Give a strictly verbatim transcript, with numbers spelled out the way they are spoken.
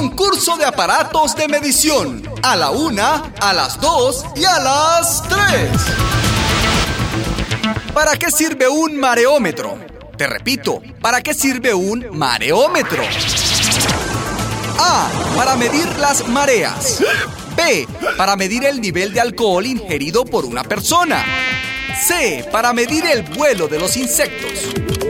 Concurso de aparatos de medición. A la una, a las dos y a las tres. ¿Para qué sirve un mareómetro? Te repito, ¿para qué sirve un mareómetro? A. Para medir las mareas. B. Para medir el nivel de alcohol ingerido por una persona. C. Para medir el vuelo de los insectos.